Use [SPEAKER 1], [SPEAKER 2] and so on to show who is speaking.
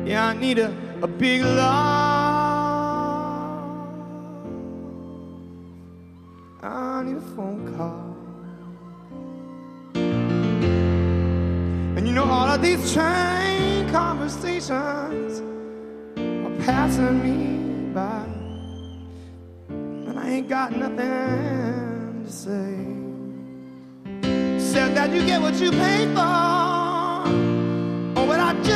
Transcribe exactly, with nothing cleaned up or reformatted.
[SPEAKER 1] Yeah, I need a, a big love. I need a phone call. And you know all of these train conversations are passing me by, and I ain't got nothing to say except that you get what you pay for. Or what I just